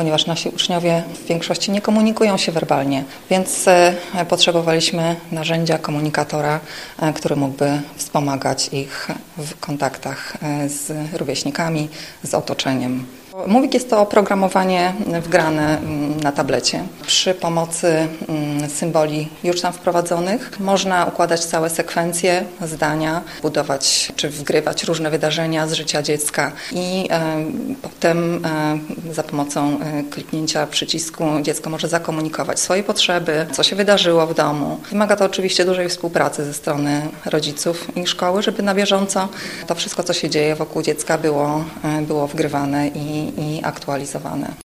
ponieważ nasi uczniowie w większości nie komunikują się werbalnie, więc potrzebowaliśmy narzędzia, komunikatora, który mógłby wspomagać ich w kontaktach z rówieśnikami, z otoczeniem. Moovig jest to oprogramowanie wgrane na tablecie. Przy pomocy symboli już tam wprowadzonych można układać całe sekwencje, zdania, budować czy wgrywać różne wydarzenia z życia dziecka i potem za pomocą kliknięcia przycisku dziecko może zakomunikować swoje potrzeby, co się wydarzyło w domu. Wymaga to oczywiście dużej współpracy ze strony rodziców i szkoły, żeby na bieżąco to wszystko, co się dzieje wokół dziecka było wgrywane i aktualizowane.